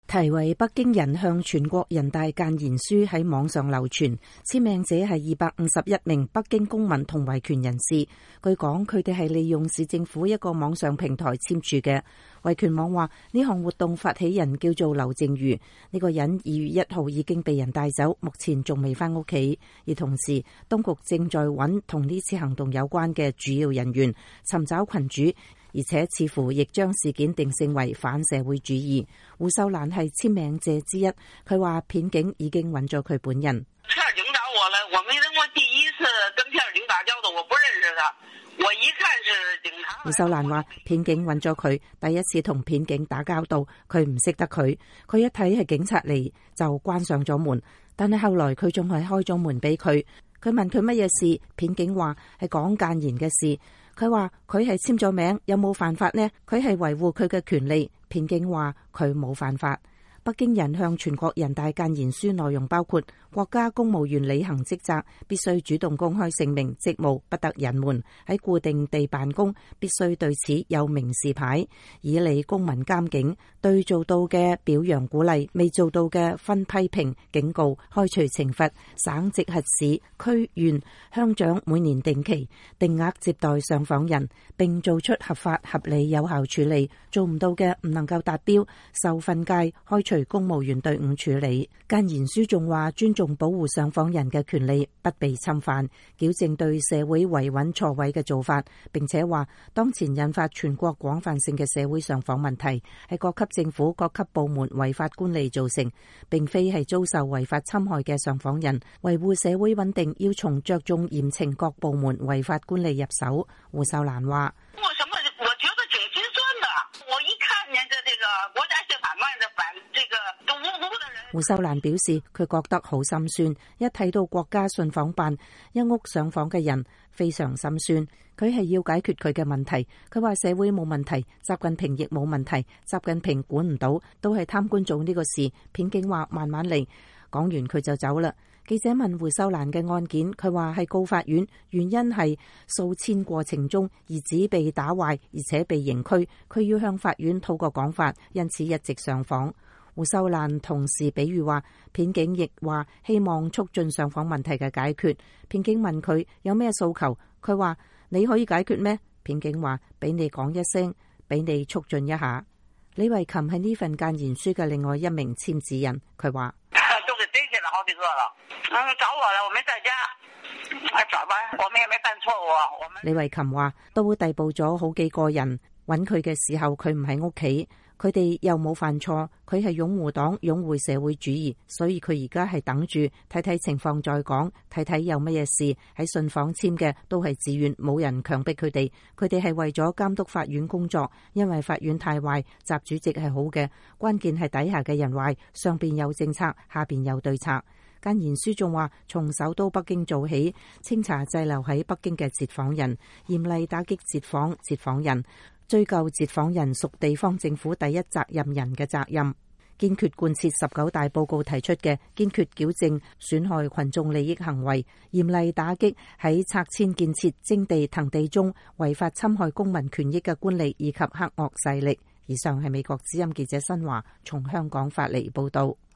題為北京人向全國人大諫言書喺網上流傳，簽名者係251名北京公民同維權人士。據講，佢哋係利用市政府一個網上平台簽署嘅。維權網話呢項活動發起人叫做劉靜瑜，呢個人2月1號已經被人帶走，目前仲未返屋企。而同時，當局正在揾同呢次行動有關嘅主要人員，尋找群主。而且似乎亦將事件定性為反社會主義。胡秀蘭係簽名者之一，佢話片警已經揾咗佢本人。 片警找我了，我第一次跟片警打交道，我不認識他，我一看是警察。 胡秀蘭話片警揾咗佢，第一次同片警打交道，佢唔識得佢，佢一睇係警察嚟就關上咗門，但係後來佢仲係開咗門俾佢。佢問佢乜嘢事，片警話係講諫言嘅事。佢話佢係簽咗名，有冇犯法呢？佢係維護佢嘅權利。片警話佢冇犯法。北京人向全國人大諫言書內容包括：國家公務員履行職責必須主動公開姓名，職務不得隱瞞；喺固定地辦公必須對此有明示牌，以利公民監警；對做到嘅表揚鼓勵，未做到嘅分批評、警告、開除懲罰。省直轄市、區縣、鄉長每年定期定額接待上訪人，並做出合法、合理、有效處理。做唔到嘅唔能夠達標，受訓誡開除公務員隊伍處理。諫言書仲話尊重保護上訪人嘅權利不被侵犯，矯正對社會維穩錯位嘅做法，並且話當前引發全國廣泛性嘅社會上訪問題係各級政府各級部門違法官吏造成，並非係遭受違法侵害嘅上訪人。維護社會穩定要從着重嚴懲各部門違法官吏入手。胡秀蘭話： 我覺得挺心酸的，我一看見這個國家憲法慢的反這個無辜的人。 胡秀蘭表示佢覺得好心酸，一睇到國家信訪辦一屋上訪嘅人非常心酸。佢係要解決佢嘅問題。佢話社會冇問題，習近平亦冇問題，習近平管唔到，都係貪官做呢個事。片警話慢慢嚟，講完佢就走啦。記者問胡秀蘭嘅案件，佢話係告法院，原因係訴簽過程中兒子被打壞，而且被刑拘，佢要向法院討個講法，因此一直上訪。胡秀蘭同時比喻話，片警亦話希望促進上訪問題嘅解決。片警問佢有咩訴求，佢話你可以解決咩？片警話俾你講一聲，俾你促進一下。李慧琴係呢份諫言書嘅另外一名簽字人，佢話都給逮起了好幾個了，找我了，我沒在家，找吧，我們也沒犯錯誤。 李慧琴話都逮捕咗好幾個人，揾佢嘅時候佢唔喺屋企。佢哋又冇犯錯，佢係擁護黨、擁護社會主義，所以佢而家係等住睇睇情況再講，睇睇有乜嘢事。喺信訪簽嘅都係自願，冇人強迫佢哋。佢哋係為咗監督法院工作，因為法院太壞，習主席係好嘅，關鍵係底下嘅人壞，上邊有政策，下邊有對策。諫言書仲話，從首都北京做起，清查滯留喺北京嘅截訪人，嚴厲打擊截訪人，追究截訪人屬地方政府第一責任人嘅責任，堅決貫徹19大報告提出嘅堅決矯正損害群眾利益行為，嚴厲打擊喺拆遷建設、徵地騰地中違法侵害公民權益嘅官吏以及黑惡勢力。以上係美國之音記者新華從香港發嚟報道。